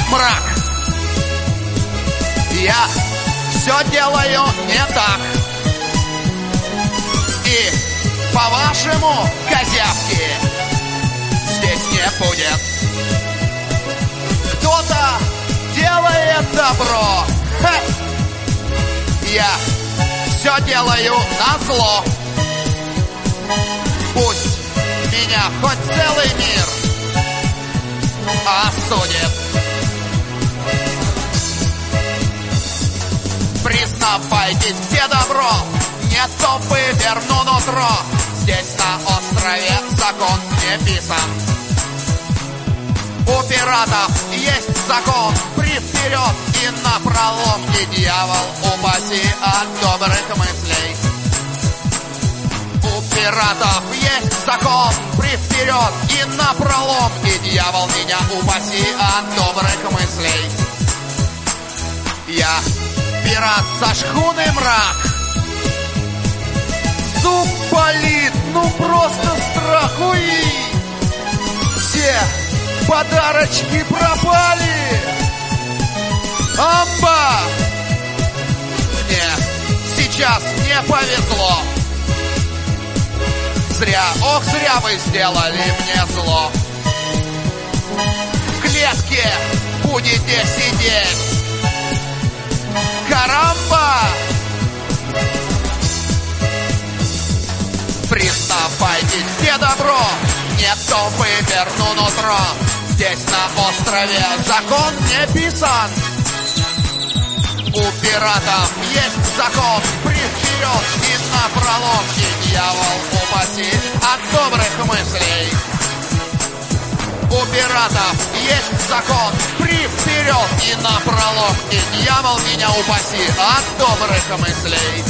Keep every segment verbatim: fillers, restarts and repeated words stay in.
мрак. Я все делаю не так. И, по-вашему, козявки здесь не будет. Кто-то делает добро. Ха! Я все делаю назло. Пусть меня хоть целый мир осудит. Признавайтесь, где добро, не то выверну нутро. Здесь на острове закон не писан. У пиратов есть закон, при вперед и напролом. И дьявол упаси от добрых мыслей. У пиратов есть закон, при вперед и напролом. И дьявол меня упаси от добрых мыслей. Я пират со шхуны мрак. Зуб болит, ну просто страхуй. Все подарочки пропали. Амба! Мне сейчас не повезло. Зря, ох, зря вы сделали мне зло. В клетке будете сидеть. Карамба! Признавайтесь, где добро, не то выверну нутро. Здесь на острове закон не писан. У пиратов есть закон, при вперед и напролом. И дьявол упаси от добрых мыслей. У пиратов есть закон, при вперед и напролом. И дьявол меня упаси от добрых мыслей.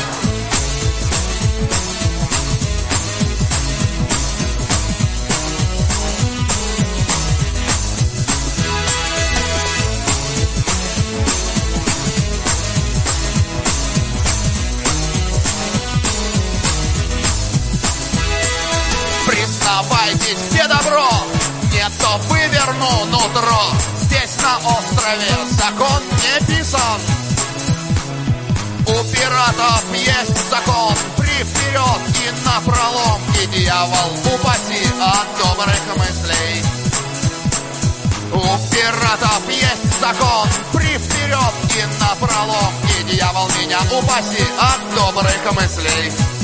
Признавайтесь, где добро, не то выверну нутро. Здесь на острове закон не писан. У пиратов есть закон, при вперед и напролом. И дьявол упаси от добрых мыслей. У пиратов есть закон, при вперед и напролом. И дьявол меня упаси от добрых мыслей.